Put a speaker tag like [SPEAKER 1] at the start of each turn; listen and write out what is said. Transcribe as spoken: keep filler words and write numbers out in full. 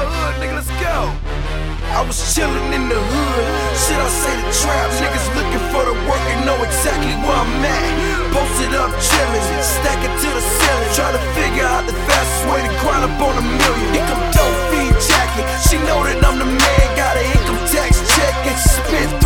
[SPEAKER 1] hood, nigga, let's go. I was chillin' in the hood. Shit, I say the trap niggas looking for the work and know exactly where I'm at. Posted up chillin', stacking to the ceiling, trying to figure out the fastest way to grind up on a million. Here come dope fiend Jackie, she know that I'm the man. Got an income tax check and she spent